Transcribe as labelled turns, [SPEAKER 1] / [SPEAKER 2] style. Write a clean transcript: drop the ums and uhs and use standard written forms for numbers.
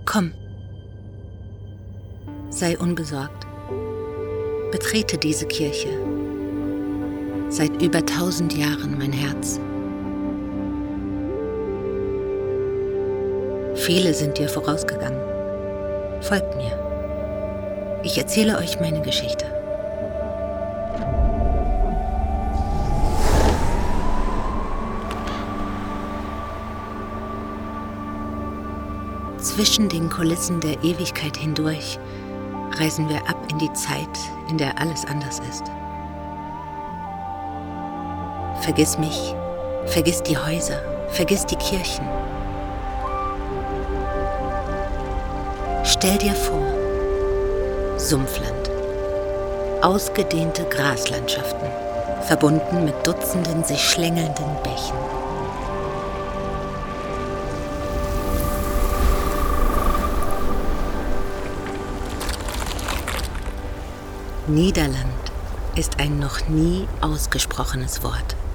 [SPEAKER 1] Komm, sei unbesorgt. Betrete diese Kirche. Seit über 1000 Jahren mein Herz. Viele sind dir vorausgegangen. Folgt mir. Ich erzähle euch meine Geschichte. Zwischen den Kulissen der Ewigkeit hindurch reisen wir ab in die Zeit, in der alles anders ist. Vergiss mich, vergiss die Häuser, vergiss die Kirchen. Stell dir vor, Sumpfland, ausgedehnte Graslandschaften, verbunden mit Dutzenden sich schlängelnden Bächen. Niederland ist ein noch nie ausgesprochenes Wort.